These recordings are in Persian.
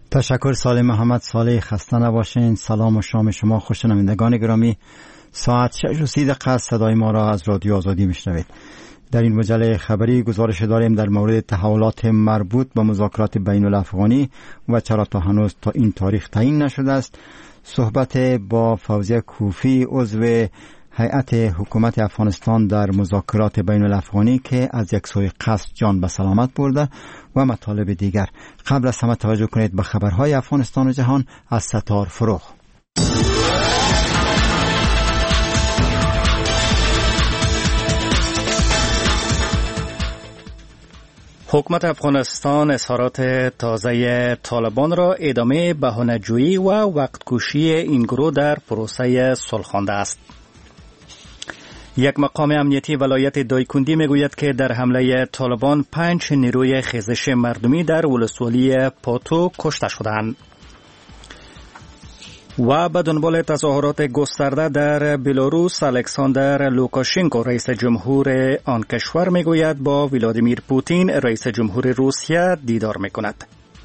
تشکر سالم محمد صالح. خسته نباشین. سلام و شام شما خوش. شنوندگان گرامی، ساعت 6:30 است. صدای ما را از رادیو آزادی میشنوید. در این مجله خبری گزارش داریم در مورد تحولات مربوط به مذاکرات بین الافغانی و چرا تا هنوز تا این تاریخ تعیین نشده است. صحبت با فوزیه کوفی، عضو هیئت حکومت افغانستان در مذاکرات بین الافغانی که از یک سوی قصد جان به سلامت برده و مطالب دیگر. قبل از همه توجه کنید به خبرهای افغانستان و جهان از ستار فروغ. حکومت افغانستان اظهارات تازه طالبان را ادامه بهانه‌جویی و وقت‌کشی این گروه در پروسه صلح خوانده است. یک مقام امنیتی ولایت دایکندی میگوید که در حمله طالبان 5 نیروی خیزش مردمی در ولسوالی پاتو کشته شدند. و به دنبال تظاهرات گسترده در بلاروس، الکساندر لوکاشنکو رئیس جمهور آن کشور میگوید با ولادیمیر پوتین رئیس جمهور روسیه دیدار میکند.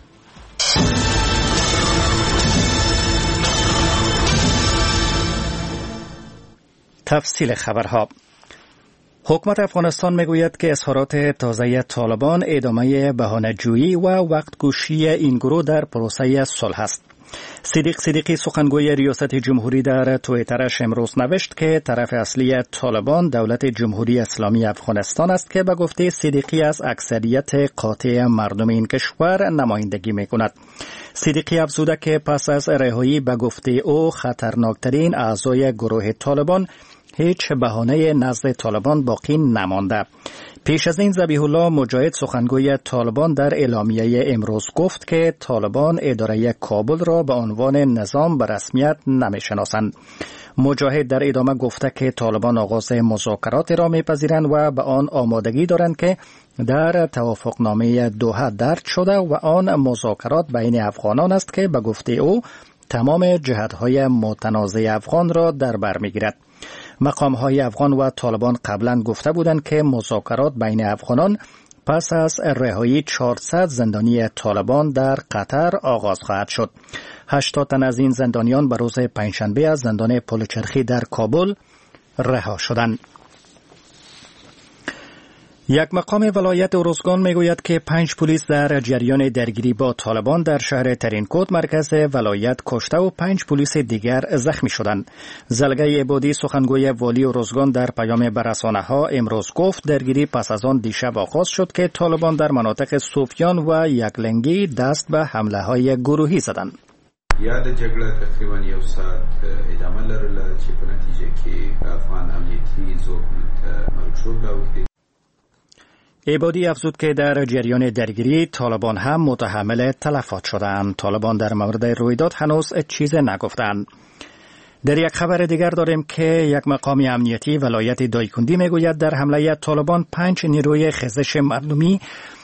تفصیل خبرها. حکومت افغانستان میگوید که اظهارات تازه طالبان ادامه بهانه‌جویی و وقت‌کشی این گروه در پروسه صلح است. صدیق صدیقی سخنگوی ریاست جمهوری در توییترش امروز نوشت که طرف اصلی طالبان دولت جمهوری اسلامی افغانستان است که به گفته صدیقی از اکثریت قاطع مردم این کشور نمایندگی میکند. صدیقی افزوده که پس از رهایی به گفته او خطرناکترین اعضای گروه طالبان هیچ بهانه نزد طالبان باقی نمانده. پیش از این ذبیح الله مجاهد سخنگوی طالبان در اعلامیه امروز گفت که طالبان اداره کابل را به عنوان نظام به رسمیت نمی‌شناسند. مجاهد در ادامه گفته که طالبان آغاز مذاکرات را می‌پذیرند و به آن آمادگی دارند که در توافقنامه دوحه درج شده و آن مذاکرات بین افغانان است که به گفته او تمام جهت‌های متنازع افغان را در بر می‌گیرد. مقام‌های افغان و طالبان قبلا گفته بودند که مذاکرات بین افغانان پس از رهایی 400 زندانی طالبان در قطر آغاز خواهد شد. 80 تن از این زندانیان به روز پنجشنبه از زندان پلچرخی در کابل رها شدند. یک مقام ولایت ارزگان میگوید که 5 پلیس در جریان درگیری با طالبان در شهر ترینکوت مرکز ولایت کشته و 5 پلیس دیگر زخمی شدند. زلگه عبادی سخنگوی والی ارزگان در پیام به رسانه‌ها امروز گفت درگیری پس از آن دیشب آغاز شد که طالبان در مناطق سوفیان و یکلنگی دست به حمله‌های گروهی زدند. یاد جګړه تقریبا یو ساعت ادامه لرله چې په نتیجه کې افغان امنیتي ځواکونو ته مرچوب اوښتي. عبادی افزود که در جریان درگیری طالبان هم متحمل تلفات شدند. طالبان در مورد رویداد هنوز چیز نگفتند. در یک خبر دیگر داریم که یک مقام امنیتی ولایت دایکندی میگوید در حمله طالبان 5 نیروی خیزش مردمی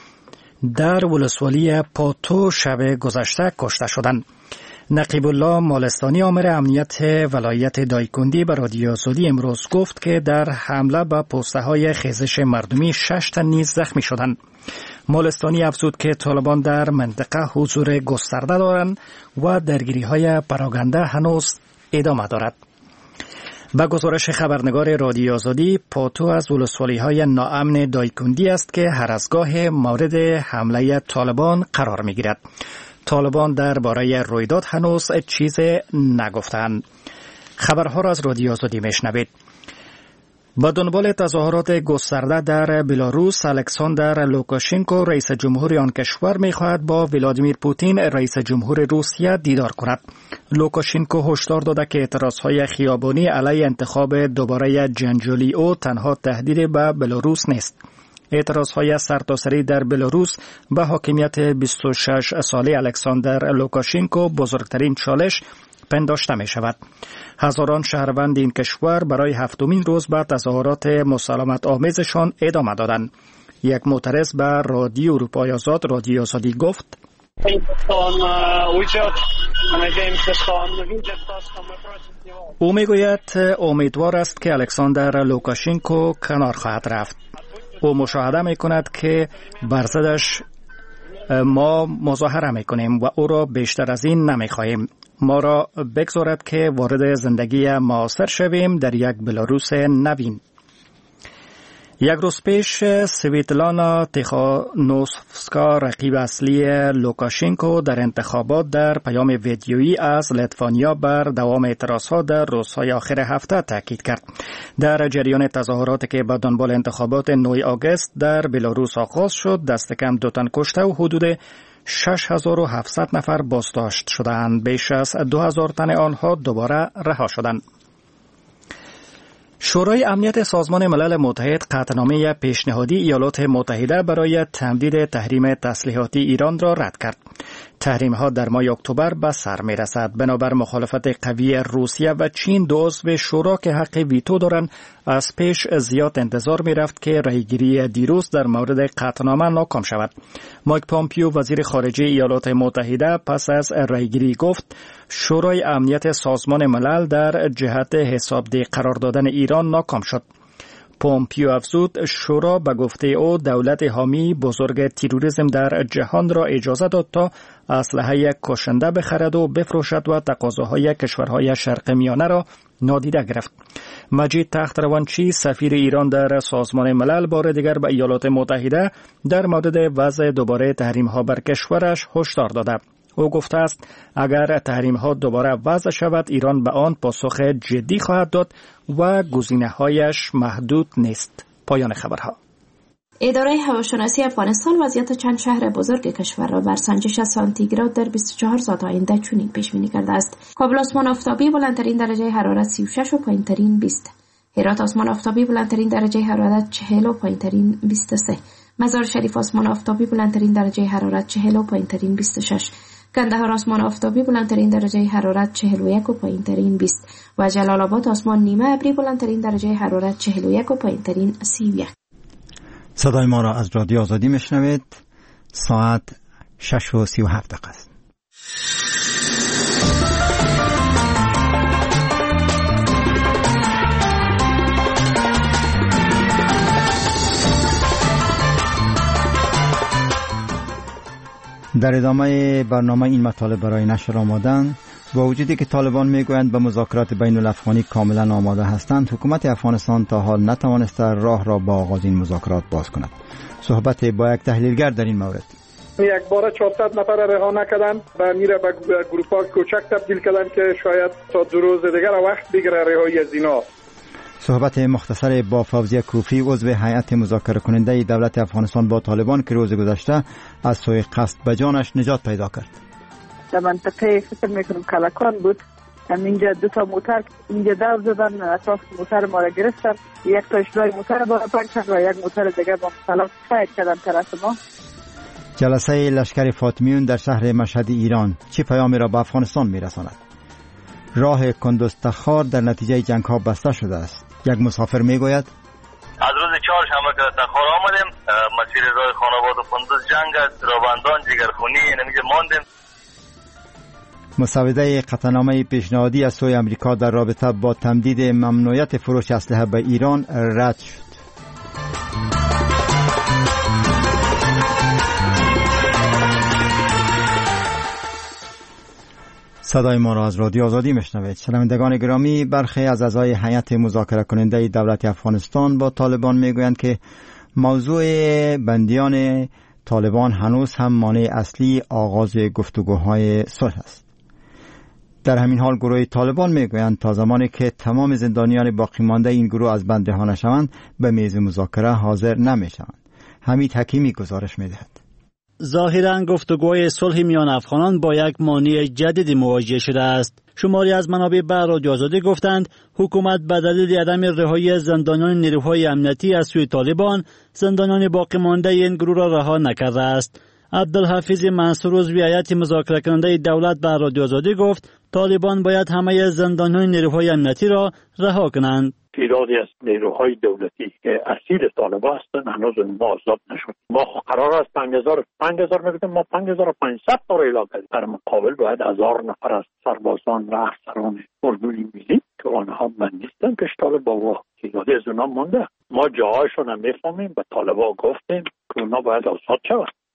در ولسوالی پاتو شب گذشته کشته شدند. نقیب الله مالستانی آمر امنیت ولایت دایکندی به رادیو آزادی امروز گفت که در حمله به پسته های خیزش مردمی 6 تن نیز زخمی شدند. مالستانی افزود که طالبان در منطقه حضور گسترده دارند و درگیری های پراگنده هنوز ادامه دارد. با گزارش خبرنگار رادیو آزادی، پاتو از ولسوالی های ناامن دایکندی است که هر از گاه مورد حمله طالبان قرار می گیرد. طالبان درباره رویداد هنوز چیز نگفتند. خبرها را از رادیو آزادی میشنوید. با دنبال تظاهرات گسترده در بلاروس، الکساندر لوکاشنکو رئیس جمهور آن کشور می‌خواهد با ولادیمیر پوتین رئیس جمهور روسیه دیدار کند. لوکاشنکو هشدار داده که اعتراضهای خیابانی علیه انتخاب دوباره جنجالی او تنها تهدید به بلاروس نیست. اعتراضهای سرتاسری در بلاروس به حاکمیت 26 ساله الکساندر لوکاشنکو بزرگترین چالش پنداشته می شود. هزاران شهروند این کشور برای 7مین روز به تظاهرات مسالمت آمیزشان ادامه دادند. یک معترض به رادیو اروپای آزاد رادیو آزادی گفت او میگوید امیدوار است که الکساندر لوکاشنکو کنار خواهد رفت. او مشاهده می کند که بر ضدش ما مظاهره میکنیم و او را بیشتر از این نمیخواهیم. ما را بگذارد که وارد زندگی معاصر شویم در یک بلاروس نوین. یک روز پیش سویتلانا تیخانوسفسکا رقیب اصلی لوکاشنکو در انتخابات در پیام ویدیویی از لیتوانیا بر دوام اعتراضها در روزهای آخر هفته تاکید کرد. در جریان تظاهراتی که به دنبال انتخابات 9 آگوست در بلاروس آغاز شد، دست کم 2 تن کشته و حدود 6700 نفر بازداشت شدند. بیش از 2000 تن آنها دوباره رها شدند. شورای امنیت سازمان ملل متحد قطعنامه پیشنهادی ایالات متحده برای تمدید تحریم تسلیحاتی ایران را رد کرد. تحریم‌ها در ماه اکتبر به سر می‌رسد. بنابر مخالفت قوی روسیه و چین، 2 عضو شورا که حق ویتو دارند، از پیش زیاد انتظار می‌رفت که رأیگیری دیروز در مورد قطعنامه ناکام شود. مایک پامپیو وزیر خارجه ایالات متحده پس از رأیگیری گفت شورای امنیت سازمان ملل در جهت حسابدهی قرار دادن ایران ناکام شد. پومپیو افزود شورا به گفته او دولت حامی بزرگ تروریسم در جهان را اجازه داد تا اسلحه کشنده بخرد و بفروشد و تقاضاهای کشورهای شرق میانه را نادیده گرفت. مجید تختروانچی سفیر ایران در سازمان ملل بار دیگر به ایالات متحده در مورد وضع دوباره تحریم‌ها بر کشورش هشدار داده. او گفته است اگر تحریم‌ها دوباره وضع شود، ایران به آن پاسخ جدی خواهد داد و گزینه‌هایش محدود نیست. پایان خبرها. اداره هواشناسی افغانستان وضعیت چند شهر بزرگ کشور را بر سنجش سانتیگراد در 24 ساعت آینده چنین پیش بینی کرده است: کابل آسمان آفتابی، بلندترین درجه حرارت 36 و پایینترین 20. هرات آسمان آفتابی، بلندترین درجه حرارت 40 و پایینترین 23. مزار شریف آسمان آفتابی، بلندترین درجه حرارت 40 و پایینترین 26. کندهار آسمان آفتابی، بلندترین درجه حرارت 41 و پایینترین 20 و جلال آباد آسمان نیمه ابری، بلندترین درجه حرارت 41 و پایینترین 31. صدای ما را از رادیو آزادی میشنوید. ساعت 6:37 است. در ادامه برنامه این مطالب برای نشر آمادند. با وجودی که طالبان میگویند به مذاکرات بین الافغانی کاملا آماده هستند، حکومت افغانستان تا حال نتوانسته راه را با آغاز این مذاکرات باز کند. صحبت با یک تحلیلگر در این مورد. یک بار 400 نفر رها نکردن و میره به گروپ‌ها کوچک تبدیل کردن که شاید تا 2 روز دیگر وقت بگیره رهایی از اینا. صحبت مختصر با فوزیه کوفی، عضو هیئت مذاکره کننده دولت افغانستان با طالبان که روز گذشته از سوی قصد به جانش نجات پیدا کرد. در منطقه فکر میکنم کلکان بود، اینجا 2 تا موتر اینجا دور زدن، اساس موتر ما را گرفتن، یک تا اشلای موتر با پنچن و یک موتر دیگه با سلام فایر کردن طرف ما. جلسه لشکر فاطمیون در شهر مشهد ایران چه پیامی را به افغانستان میرساند؟ راه کندوز تخار در نتیجه جنگ ها بسته شده است. یک مسافر میگوید از روز چهارشنبه که تخار آمدیم، مسیر راه خانواد و کندوز جنگ است، رابندان جگرخونی نمیجه ماندیم. مسوده قطعنامه پیشنهادی از سوی امریکا در رابطه با تمدید ممنوعیت فروش اسلحه به ایران رد شد. صدای ما را از رادیو آزادی میشنوید. شنوندگان گرامی، برخی از اعضای هیئت مذاکره کننده دولت افغانستان با طالبان میگویند که موضوع بندیان طالبان هنوز هم مانع اصلی آغاز گفتگوهای صلح است. در همین حال گروه طالبان میگویند تا زمانی که تمام زندانیان باقی مانده این گروه از بند رها نشوند به میز مذاکره حاضر نمیشوند. حمید حکیمی گزارش میدهد. ظاهراً گفتگوی صلح میان افغانان با یک مانع جدیدی مواجه شده است. شماری از منابع به رادیو آزادی گفتند حکومت به دلیل عدم رهایی زندانیان نیروهای امنیتی از سوی طالبان، زندانیان باقی مانده این گروه را رها نکرده است. عبدالحفیظ منصور عضو هیئت مذاکره کننده دولت به رادیو آزادی گفت طالبان باید همه زندانیان نیروهای امنیتی را رها کنند. تعدادی از نیروهای دولتی که اسیر طالبان هستند هنوز ما آزاد نشد. ما قرار است 5000 میگفتیم، ما 5500 تا را اعلام کردیم. در مقابل باید 1000 نفر از سربازان و افسران اردوی ملی که آنها بندیستند که طالبان با تعدادی از اونها مونده. ما جاهایشون هم میفهمیم، به طالبان گفتیم که اونها باید آزاد شوند.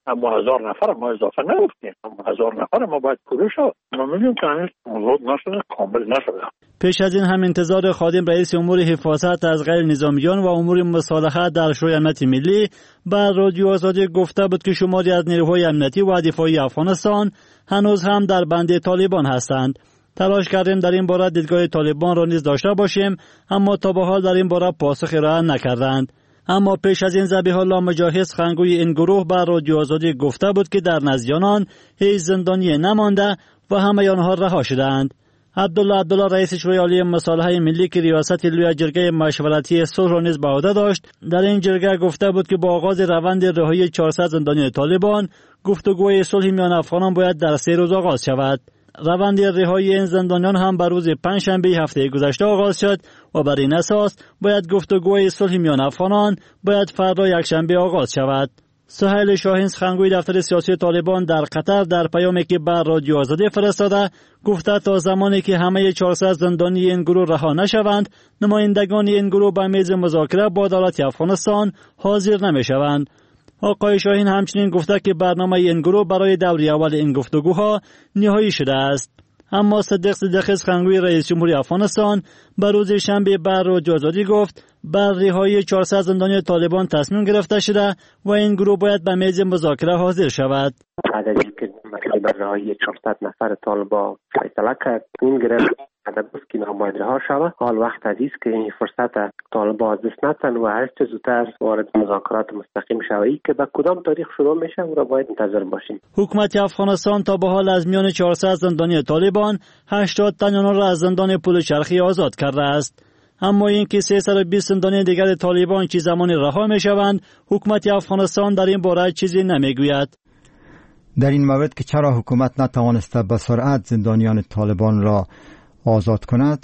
اما 1000 نفر ما اضافه نگفتیم، اما 1000 نفر ما باید پروش شد. ما میگیم که هنوز موضوع نشده، کامل نشده. پیش از این هم انتظار خادم رئیس امور حفاظت از غیر نظامیان و امور مصالحه در شورای امنیت ملی بر رادیو آزادی گفته بود که شماری از نیروهای امنیتی و دفاعی افغانستان هنوز هم در بند طالبان هستند. تلاش کردیم در این باره دیدگاه طالبان را نیز داشته باشیم، اما تا به حال در این باره پاسخ ارائه نکردند. اما پیش از این ذبیح الله مجاهد سخنگوی این گروه بر رادیو آزادی گفته بود که در نزد آنان هیچ زندانی نمانده و همه آنها رها شدند. عبدالله رئیس شورای عالی مصالحه ملی که ریاست لوی جرگه مشورتی صلح را نیز به عهده داشت، در این جرگه گفته بود که با آغاز روند رهایی 400 زندانی طالبان، گفتگوی صلح میان افغانان باید در 3 روز آغاز شود. روند رهایی این زندانیان هم بر روز پنجشنبه هفته گذشته آغاز شد و بر این اساس باید گفتگوی صلح میان افغانان باید فردا یکشنبه آغاز شود. سهیل شاهین سخنگوی دفتر سیاسی طالبان در قطر در پیامی که بر رادیو آزادی فرستاده گفته تا زمانی که همه 400 زندانی این گروه رها نشوند، نمایندگان این گروه به میز مذاکره با دولت افغانستان حاضر نمیشوند. آقای شاهین همچنین گفته که برنامه این گروه برای دور اول این گفتگوها نهایی شده است. اما صدیق سخنگوی رئیس جمهوری افغانستان بر روز شنبه بر رادیو آزادی گفت بر رهایی 400 زندانی طالبان تصمیم گرفته شده و این گروه باید به میز مذاکره حاضر شود. بعد از اینکه مسئله بر رهایی 400 نفر طالبان فیصله کرد، این گرفت که اینا باید رها شود. حال وقت است که این فرصت طالبان از دست ندن و هر چه زودتر وارد مذاکرات مستقیم شوند که به کدام تاریخ شروع میشه و را باید منتظر باشیم. حکومت افغانستان تا به حال از میان 400 زندانی طالبان 80 تن را از زندان پل چرخی آزاد کرده است. اما اینکه 320 زندانی دیگر طالبان چه زمانی رها میشوند، حکومت افغانستان در این باره چیزی نمیگوید. در این مورد که چرا حکومت نتوانسته به سرعت زندانیان طالبان را آزاد کند،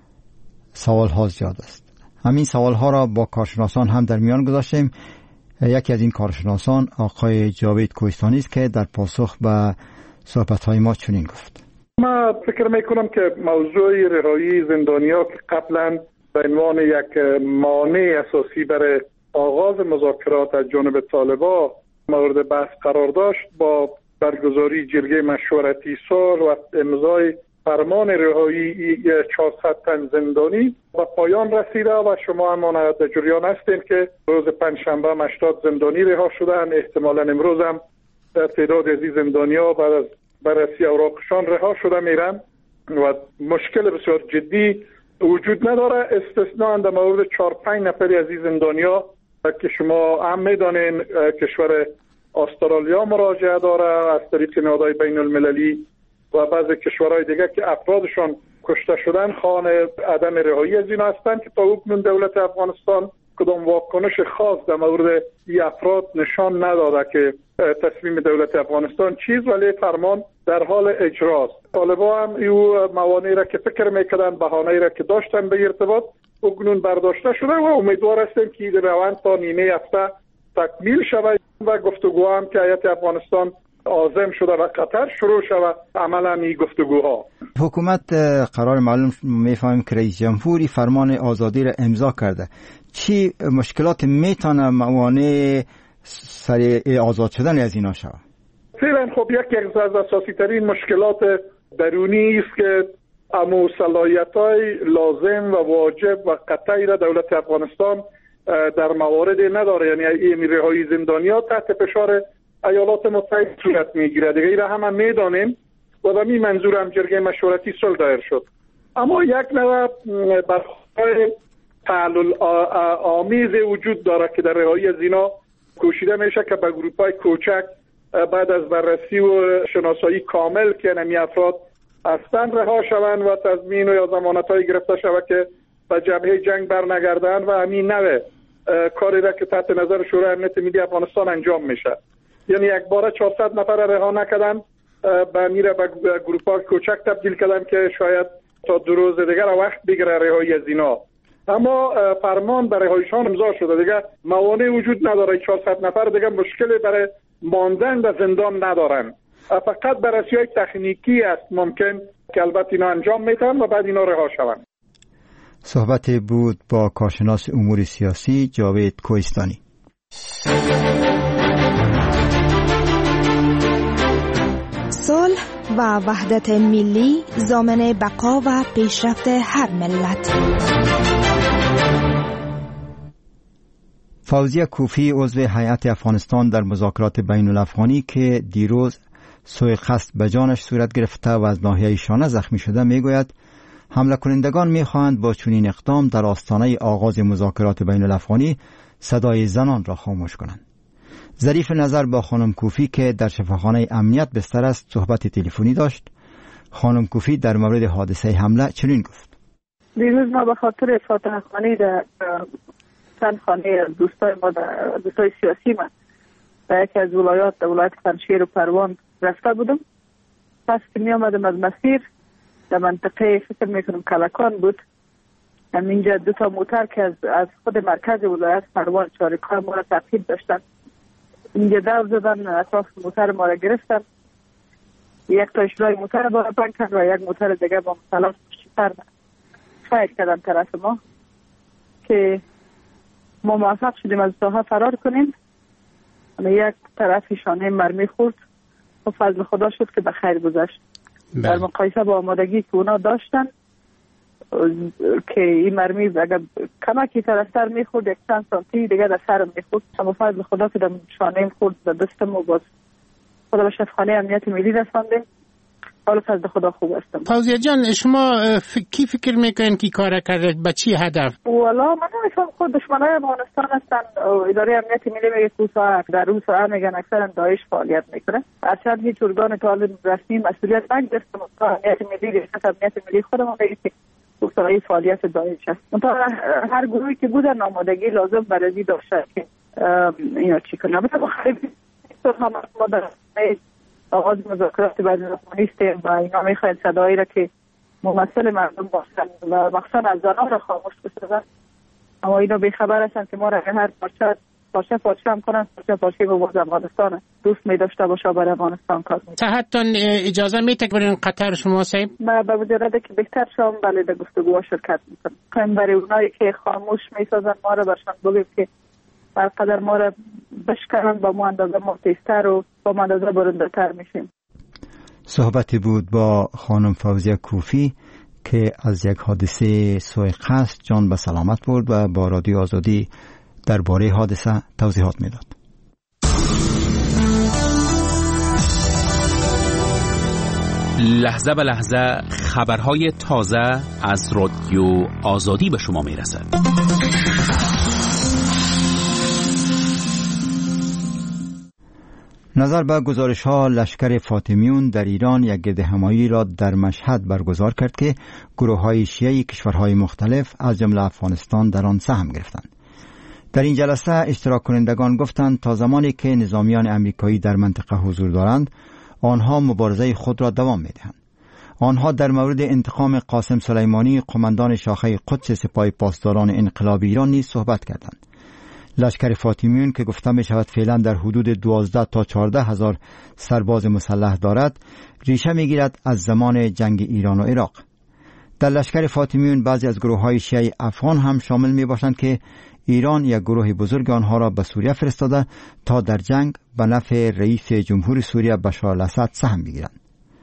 سوال ها زیاد است. همین سوال ها را با کارشناسان هم در میان گذاشتیم. یکی از این کارشناسان آقای جاوید کوهستانی است که در پاسخ به صحبت های ما چنین گفت: ما فکر میکنم که موضوع رهایی زندانیان که قبلا به عنوان یک مانع اساسی برای آغاز مذاکرات از جانب طالبان مورد بحث قرار داشت، با برگزاری جرگه مشورتی صلح و امضای فرمان رهایی 400 تن زندانی و پایان رسیده و شما هم در جریان هستید که روز پنجشنبه 80 زندانی رها شدن. احتمالاً امروز هم تعداد از این زندانی‌ها بعد از بررسی اوراقشان رها شده میرن و مشکل بسیار جدی وجود نداره، استثناء در مورد 4-5 نفری از این زندانی‌ها که شما هم میدانین کشور استرالیا مراجعه داره از طریق نهادهای بین المللی و بعضی کشورهای دیگه که افرادشان کشته شدن خواهان عدم رهایی از اینا هستند که تا اکنون دولت افغانستان کدام واکنش خاص در مورد این افراد نشان نداده که تصمیم دولت افغانستان چیز، ولی فرمان در حال اجراست. طالبان هم این موانعی را که فکر میکردن، بهانه‌ای را که داشتن به ارتباط اکنون برداشته شده و امیدوار هستیم که این روند تا نیمه هفته تکمیل شود و گفتگوها هم که هیئت افغانستان عازم شده و قطر شروع شود عملا این گفتگوها. حکومت قرار معلوم میفهمیم که رئیس جمهوری فرمان آزادی را امضا کرده. چی مشکلات میتونه موانع سریع آزاد شدن از اینا شود؟ فعلا خب یکی از اساسی ترین مشکلات درونی است که امو صلاحیت‌های لازم و واجب و قطعی را دولت افغانستان در موارد نداره. یعنی این رهایی زندانیان تحت فشار ایالات متحده صورت میگیره دیگه، را هم میدانیم و به این منظور هم جرگه مشورتی صلح دایر شد. اما یک نوع برخورد تعلل آمیز وجود داره که در رهایی از اینا کوشیده میشه که به گروپ‌های کوچک بعد از بررسی و شناسایی کامل که نمی افراد هستند رها شوند و تضمین و یا ضمانت‌های گرفته شود که به جبهه جنگ برنگردند و همین نوع کاری را که تحت نظر شورای امنیت ملی افغانستان انجام میشه. یعنی یک بار 400 نفر رها نکردن، به میره به گروپ‌ها کوچک تبدیل کردن که شاید تا 2 روز دیگر وقت بگیره رهایی از اینا. اما فرمان برای رهاییشان امضا شده، دیگه موانع وجود نداره. 400 نفر دیگه مشکلی برای ماندن در زندان ندارن، فقط بررسی‌های تکنیکی است ممکن که البته اینا انجام میدن و بعد اینا رها شوند. صحبت بود با کارشناس امور سیاسی جاوید کوهستانی. و وحدت ملی ضامن بقا و پیشرفت هر ملت. فوزیه کوفی عضو هیئت افغانستان در مذاکرات بین الافغانی که دیروز سوء قصد به جانش صورت گرفته و از ناحیه شانه زخمی شده میگوید حمله کنندگان میخواهند با چنین اقدام در آستانه آغاز مذاکرات بین الافغانی صدای زنان را خاموش کنند. ظریف نظر با خانم کوفی که در شفاخانه امنیت بستر است صحبت تلفنی داشت. خانم کوفی در مورد حادثه حمله چنین گفت: دیروز ما به خاطر فاتحه خوانی در چند خانه دوستای سیاسی من در یکی از ولایت پنجشیر و پروان رفته بودم. پس که می آمدم از مسیر در منطقه فکر میکنم کلکان بود، اینجا 2 موتر که از خود مرکز ولایت پروان چارکار ما را تعقیب داشتن، اینجا دور زدن، اطراف موتر ما را گرفتن. یک تا اشلای موتر با پنگ کرد و یک موتر دیگه با مسلح پشتی‌تر خیل کردن طرف ما که ما موفق شدیم از ساحه فرار کنیم. یک طرف شانه مرمی خورد و فضل خدا شد که به خیر گذشت. در مقایسه با آمادگی که اونا داشتن که این مرمی اگر کمکی طرفتر میخورد یک چند سانتی دیگه در سرم میخورد، اما فضل خدا که در شانه خورد در دستم و باز خدا به شفاخانه امنیت ملی رساندیم. حالا فضل خدا خوب هستم. فوزیه جان، شما کی فکر میکنین که کار کرده؟ به چی هدف؟ والا من نمیفهم. خود دشمنای افغانستان هستن. اداره امنیت ملی میگه که در اون ساعت میگن اکثرا داعش فعالیت میکنه. اصلا هیچ ارگان طالب رسمی مسئولیت نگرفته. امنیت ملی ریاست امنیت ملی خودمون میگه که اون فعالیت داعش است. منتها هر گروهی که بودن آمادگی لازم برای داشته که اینا چی کنه. البته ما خیلی ما در آغاز مذاکرات بین الافغانی هستیم و اینا میخواهند صدایی را که ممثل مردم باشند و مخصوصا از زنان را خاموش بسازند، اما اینا بیخبر هستند که ما را هر پارچه هم کنند پارچه با باز افغانستان دوست می داشته باشه برای افغانستان کار می. تحتون اجازه میده که برین قطر شما صاحب؟ ما به مجرد که بهتر شام بله در گفتگوها شرکت میکنم. خواهیم برای اونایی که خاموش میسازند ما را برشان بگیم که برقدر ما را بشکنن با ما اندازه ما تیزتر و با ما اندازه برنده تر میشیم. صحبتی بود با خانم فوزیه کوفی که از یک حادثه سوء قصد جان به سلامت برد و با رادیو آزادی درباره حادثه توضیحات میداد. لحظه به لحظه خبرهای تازه از رادیو آزادی به شما میرسد. نظر به گزارش ها لشکر فاطمیون در ایران یک گرد همایی را در مشهد برگزار کرد که گروه های شیعی کشورهای مختلف از جمله افغانستان در آن سهم گرفتند. در این جلسه اشتراک کنندگان گفتند تا زمانی که نظامیان امریکایی در منطقه حضور دارند آنها مبارزه خود را دوام میدهند. آنها در مورد انتقام قاسم سلیمانی قماندان شاخه قدس سپاه پاسداران انقلاب ایران نیز صحبت کردند. لشکر فاطمیون که گفته می شود فعلا در حدود 12 تا 14 هزار سرباز مسلح دارد ریشه می گیرد از زمان جنگ ایران و عراق. در لشکر فاطمیون بعضی از گروه های شیعی افغان هم شامل می باشند که ایران یک گروه بزرگ آنها را به سوریه فرستاده تا در جنگ به نفع رئیس جمهور سوریه بشار الاسد سهم بگیرند.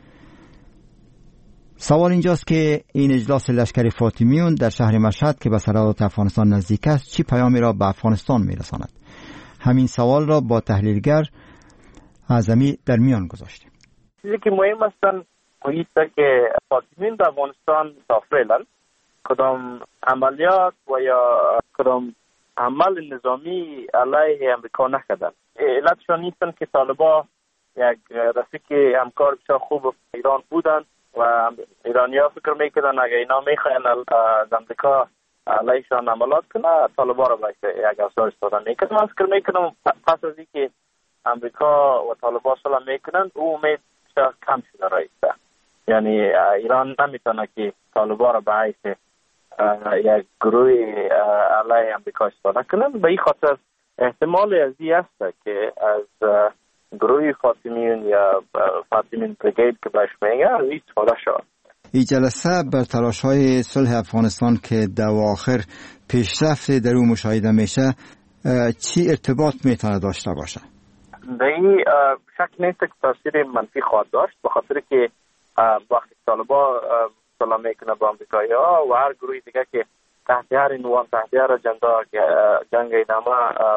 سوال اینجاست که این اجلاس لشکر فاطمیون در شهر مشهد که به سرحدات افغانستان نزدیک است چی پیامی را به افغانستان میرساند؟ همین سوال را با تحلیلگر اعظمی در میان گذاشتیم. چیزی که مهم است این که فاطمیون در افغانستان تا فعلا کدام عملیات و یا کدام عمل نظامی علیه امریکا نکردند. علتشان نیستن که طالبان یک رفیق همکار بسیار خوب ایران بودند و ایرانی‌ها فکر میکردن اگه اینا میخواین از امریکا علیهشان عملات کنه طالبان را باید یک افزار استفاده میکنن. من فکر میکنم پس از اینکه امریکا و طالبان صلح میکنن او امید کم شده رایسته، یعنی ایران نمیتونه که طالبان را به حیث یک گروه علیه امریکا استفاده کنن. به این خاطر احتمال از این است که از گروه فاطمیون یا فاطمیون بریگید که بهش میگه استفاده شد. این جلسه بر تلاش‌های صلح افغانستان که در آخر پیشرفت در او مشاهده میشه چی ارتباط میتونه داشته باشه؟ این شک نیست که تاثیر منفی خواهد داشت، به خاطر که وقتی طالبان سلام میکنه با امریکایی ها و هر گروهی دیگه که تحت هر عنوان تحت هر اجندا که جنگ ادامه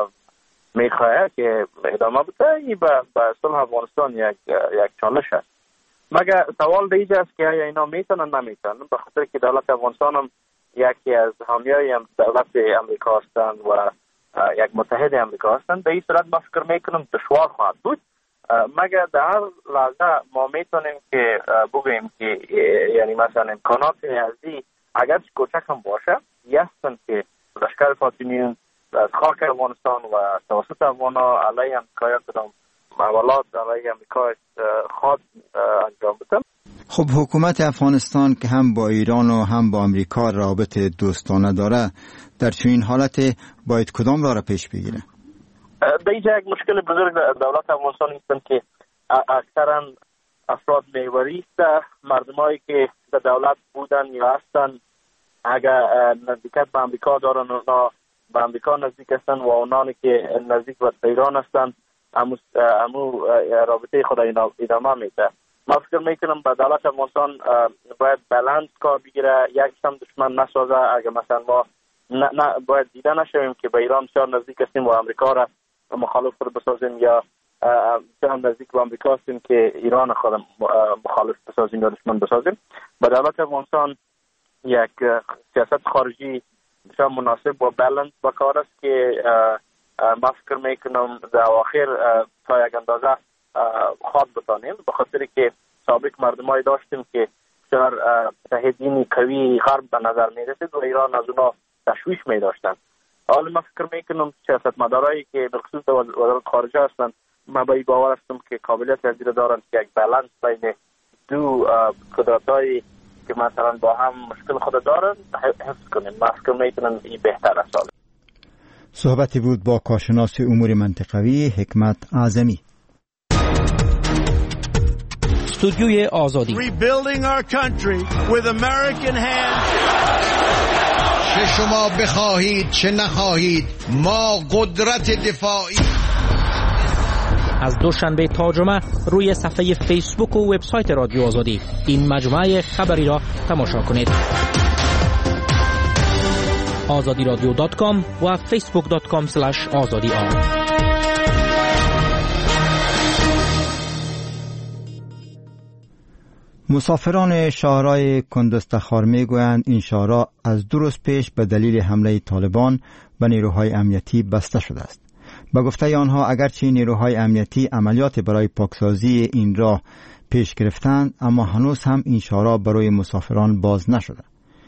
میخواه که ادامه بده، این به صلح افغانستان یک چالش است. مگر سوال دیگه است که آیا اینا میتونن نمیتونن، به خاطر که دولت افغانستان هم یکی از حامیای دولت امریکا هستند و یک متحد امریکا هستند. به این صورت ما فکر میکنم دشوار خواهد بود، مگر در هر لحظه ما میتونیم که بگوییم که یعنی مثلا امکانات ازی اگر کوچک هم باشه یستن که لشکر فاطمیون از خاک افغانستان و توسط افغانا علیه امریکایی کدام حملات علیه امریکا خواهد انجام بده. خب حکومت افغانستان که هم با ایران و هم با امریکا رابط دوستانه داره، در چنین حالت باید کدام راه را پیش بگیره؟ در اینجا یک مشکل بزرگ دولت افغانستان هستند که اکثرا افراد میوری است، مردمایی که در دولت بودن یا هستن اگر نزدیکت به امریکا دارن اونا به امریکا نزدیک هستن و اونانی که نزدیک به ایران هستن امو رابطه خود ادامه میده. ما فکر میکنم به دولت افغانستان باید بالانس کار بگیره، یک هم دشمن نسازه. اگر مثلا ما باید دیده نشویم که به ایران بسیار نزدیک هستیم و امریکا را مخالف خود بسازیم، یا بسیار نزدیک به امریکا هستیم که ایران خود مخالف بسازیم یا دشمن بسازیم. به دولت افغانستان یک سیاست خارجی بسیار مناسب و بالانس با کار است که ما فکر میکنم در آخر تا یک اندازه خواد بتانیم، به خاطر که سابق مردمایی داشتیم که بسیار متحدین قوی غرب به نظر می رسید و ایران از اونا تشویش می داشتن. حالا ما فکر میکنم سیاستمدارایی که بالخصوص وزارت خارجه هستند، ما به این باور هستم که قابلیت از این دارند که یک بالانس بین دو قدرت‌هایی که مثلا با هم مشکل خود دارند حفظ کنیم. ما فکر میکنم این بهتر است. صحبتی بود با کارشناس امور منطقوی حکمت اعظمی. استودیوی آزادی. Rebuilding our country with American hands. چه شما بخواهید چه نخواهید ما قدرت دفاعی. از دوشنبه تا جمعه روی صفحه فیسبوک و وبسایت رادیو آزادی این مجموعه خبری را تماشا کنید. azadiradio.com و facebook.com/azadi. مسافران شهرهای کندستخار میگویند این شهرها از 2 روز پیش به دلیل حمله طالبان به نیروهای امنیتی بسته شده است. به گفته آنها اگرچه نیروهای امنیتی عملیات برای پاکسازی این راه پیش گرفتند، اما هنوز هم این شهرها برای مسافران باز نشده.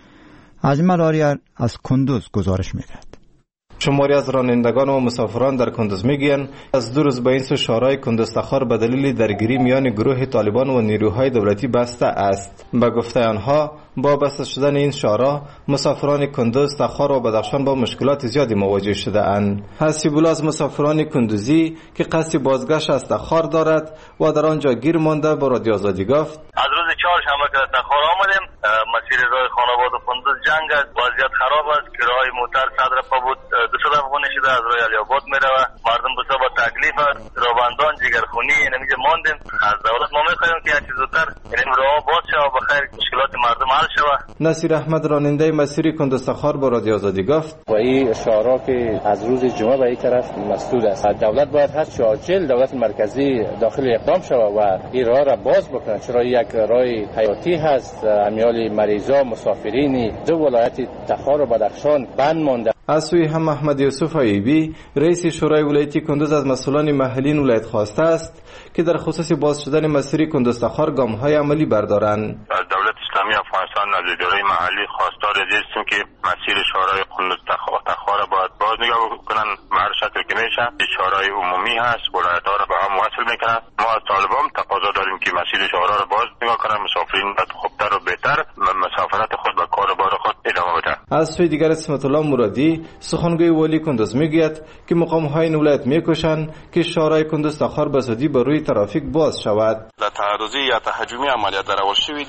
اجمل آریار از کندوز گزارش می‌دهد. شماری از رانندگان و مسافران در کندوز میگویند از 2 روز به این سو شهرهای کندستخار به دلیل درگیری میان گروه طالبان و نیروهای دولتی بسته است. به گفته آنها با بسته شدن این شهرها مسافران کندوز، تخار و بدخشان با مشکلات زیادی مواجه شده اند. حسیب الله از مسافران کندوزی که قصد بازگشت از تخار دارد و در آنجا گیر مانده با رادیو آزادی گفت: از روز چهارشنبه که تخار آمدیم، مسیر راه خانواد و کندوز جنگ است، وضعیت خراب است. کرای موتر صدر پا بود 200 افغانی شده از راه علی آباد میروه. مردم بسیار با تکلیف است، رابندان جگرخونی اینجا ماندیم. از دولت ما میخواهیم که هرچی زودتر این راه باز شود و بخیر مشکلات مردم حل شود. نصیر احمد راننده مسیر کندستخار با رادیو آزادی گفت: و این شهرها که از روز جمعه به این طرف مسدود است، دولت باید هر چه عاجل دولت مرکزی داخل اقدام شود و این راه را باز بکنه، چرا یک راه حیاتی هست. امیال مریضا مسافرین دو ولایت تخار و بدخشان بند مانده. از سوی هم محمد یوسف ایوبی رئیس شورای ولایتی کندوز از مسئولان محلی ولایت خواسته است که در خصوص باز شدن مسیر کندستخار گام‌های عملی بردارند. دولت اسلامی افغانستان از اداره محلی خواستار هستیم که مسیر شورای کندستخار باید باز نگاه کنن. هر شکل که میشه شورای عمومی هست، ولایت‌ها را به هم وصل میکنن. ما از طالبان تقاضا داریم که مسیر شورا را باز نگاه کنن، مسافرین خوبتر و بهتر مسافرت خود و کاروبار خود ادامه بدن. از سوی دیگر اسمت الله مرادی سخنگوی والی کندوز میگوید که مقام‌های این ولایت میکوشند که شورای کندستخار به زودی به روی ترافیک باز شود. در تعرضی یا تهاجمی عملیات در اول شویدی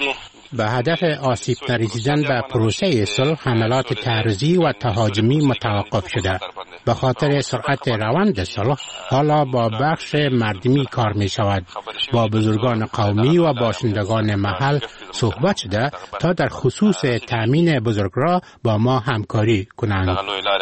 به هدف آسیب نرسیدن به پروسه صلح حملات تعرضی و تهاجمی متوقف شده. به خاطر سرعت روند صلح حالا با بخش مردمی کار می شود. با بزرگان قومی و باشندگان محل صحبت شده تا در خصوص تامین بزرگراه با ما همکاری کنند.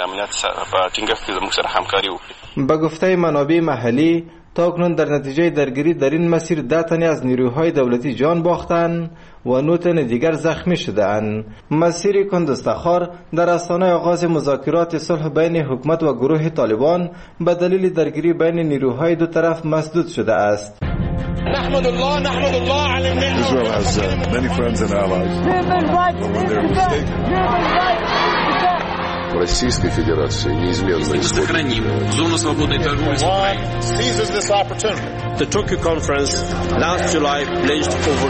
به گفته منابع محلی تاکنون در نتیجه درگیری در این مسیر 10 تن از نیروهای دولتی جان باختند و 9 تن دیگر زخمی شده‌اند. مسیر کندزتخار در آستانه آغاز مذاکرات صلح بین حکومت و گروه طالبان به دلیل درگیری بین نیروهای دو طرف مسدود شده است. نحمد الله على النعمة. Israel has many friends and allies. Российской Федерации неизменно сохраним зону свободной торговли с Украиной. Seizes this opportunity. The Tokyo conference last July pledged over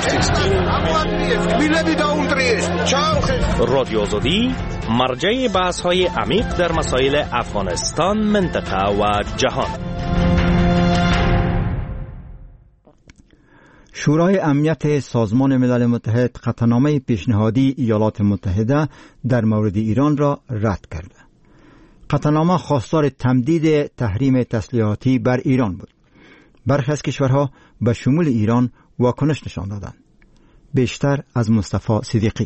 16. رادیو آزادی مرجع بحث‌های عمیق در مسائل افغانستان، منطقه و جهان. شورای امنیت سازمان ملل متحد قطعنامه پیشنهادی ایالات متحده در مورد ایران را رد کرد. قطعنامه خواستار تمدید تحریم تسلیحاتی بر ایران بود. برخی از کشورها به شمول ایران واکنش نشان دادند. بیشتر از مصطفی صدیقی.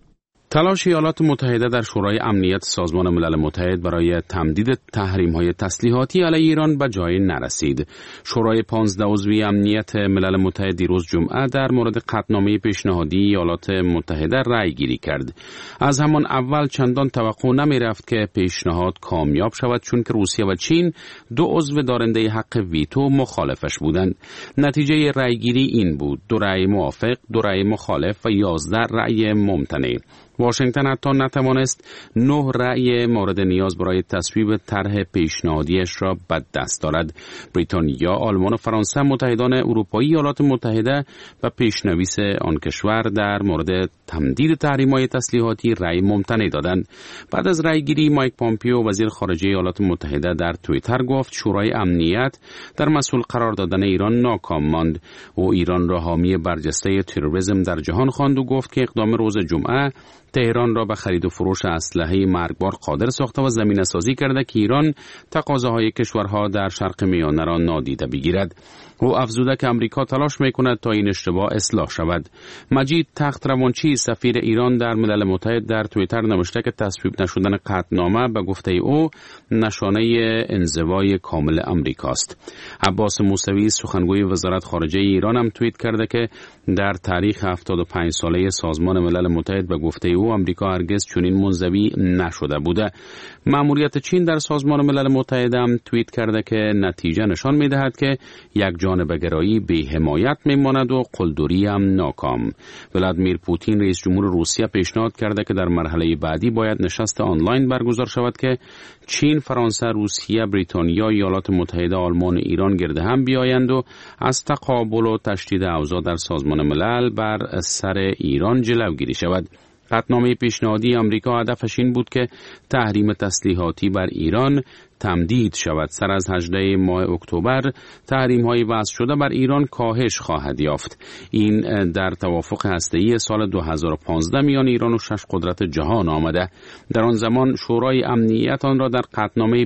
تلاش ایالات متحده در شورای امنیت سازمان ملل متحد برای تمدید تحریم‌های تسلیحاتی علیه ایران به جای نرسید. شورای 15 عضوی امنیت ملل متحد دیروز جمعه در مورد قطعنامه پیشنهادی ایالات متحده رأی گیری کرد. از همان اول چندان توقع نمی‌رفت که پیشنهاد کامیاب شود، چون که روسیه و چین 2 عضو دارنده حق ویتو مخالفش بودند. نتیجه رأی گیری این بود: 2 رأی موافق، 2 رأی مخالف و 11 رأی ممتنع. واشنگتن حتی نتوانست 9 رأی مورد نیاز برای تصویب طرح پیشنهادیش را به دست دارد. بریتانیا، آلمان و فرانسه متحدان اروپایی ایالات متحده و پیشنویس آن کشور در مورد تمدید تحریم‌های تسلیحاتی رأی ممتنع دادند. بعد از رأی گیری مایک پامپیو وزیر خارجه ایالات متحده در توییتر گفت شورای امنیت در مسئول قرار دادن ایران ناکام ماند. او ایران را حامی برجسته تروریسم در جهان خواند و گفت که اقدام روز جمعه تهران را به خرید و فروش اسلحه مرگبار قادر ساخته و زمینه‌سازی کرده که ایران تقاضاهای کشورها در شرق میانه را نادیده بگیرد. او افزوده که امریکا تلاش میکند تا این اشتباه اصلاح شود. مجید تخت روانچی سفیر ایران در ملل متحد در توییتر نوشته که تصویب نشدن قطعنامه به گفته او نشانه انزوای کامل امریکاست. عباس موسوی سخنگوی وزارت خارجه ایران هم توییت کرده که در تاریخ 75 ساله سازمان ملل متحد به گفته او آمریکا هرگز چنین منزوی نشده بوده. مأموریت چین در سازمان ملل متحد هم توییت کرده که نتیجه نشان می‌دهد که یک جانبه‌گرایی بی حمایت می‌ماند و قلدری هم ناکام. ولادیمیر پوتین رئیس جمهور روسیه پیشنهاد کرده که در مرحله بعدی باید نشست آنلاین برگزار شود که چین، فرانسه، روسیه، بریتانیا، ایالات متحده، آلمان و ایران گرد هم بیایند و از تقابل و تشدید اوضاع در سازمان ملل بر سر ایران جلوگیری شود. قطعنامه پیشنهادی آمریکا هدفش این بود که تحریم تسلیحاتی بر ایران تمدید شود. سر از 18 ماه اکتبر تحریم‌های وضع شده بر ایران کاهش خواهد یافت. این در توافق هسته‌ای سال 2015 میان ایران و 6 قدرت جهان آمده. در آن زمان شورای امنیت آن را در قطعنامه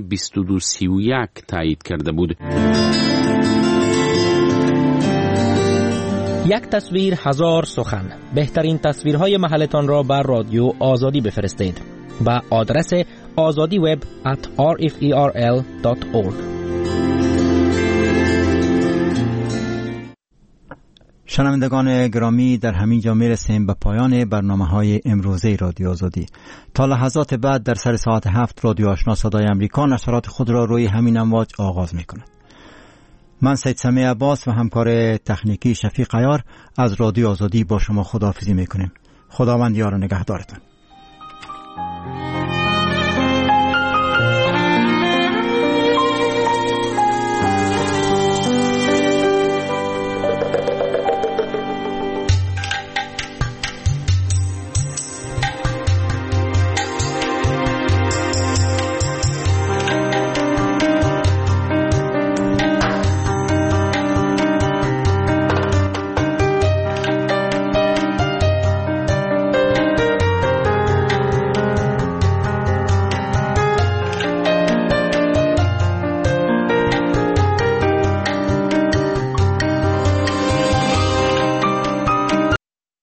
2231 تایید کرده بود. یک تصویر هزار سخن. بهترین تصویرهای محلتان را بر رادیو آزادی بفرستید به آدرس azadiweb@rferl.org. شنوندگان گرامی، در همین جا میرسیم به پایان برنامه‌های امروزه رادیو آزادی. تا لحظات بعد در سر ساعت 7 رادیو آشنا صدای آمریکا نشرات خود را روی همین امواج آغاز می‌کند. من سید سمیع عباس و همکار تکنیکی شفیق عیار از رادیو آزادی با شما خداحافظی میکنیم. خداوند یار و نگهدارتان.